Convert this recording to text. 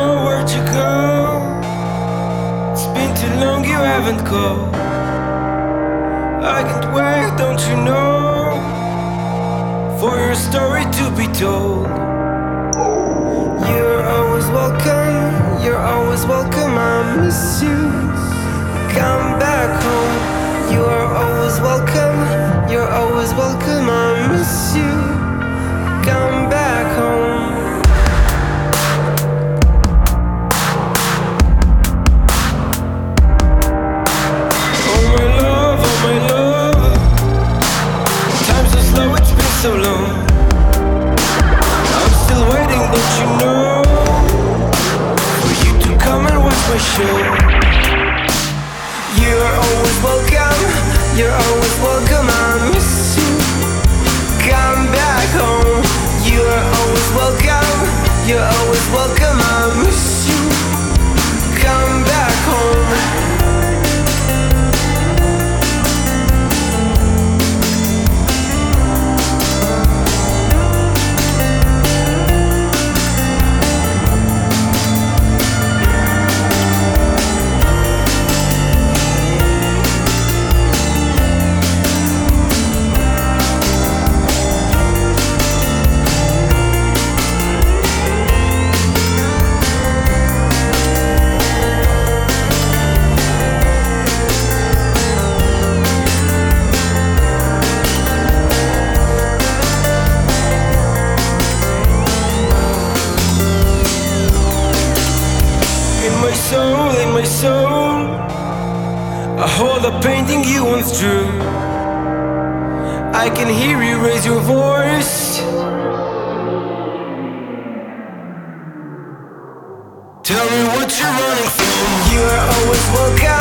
know where to go. It's been too long you haven't called. I can't wait, don't you know, for your story to be told. You're always welcome, you're always welcome, I miss you. Come back home. You are always welcome, you're always welcome, I miss you. Come back home. So long, I'm still waiting, don't you know, for you to come and watch my show. You're always welcome, you're always welcome, I miss you. Come back home. You're always welcome, you're always welcome, I miss you. Come back home. In my soul, I hold a painting you once drew. I can hear you raise your voice. Tell me what you're running from. You are always welcome.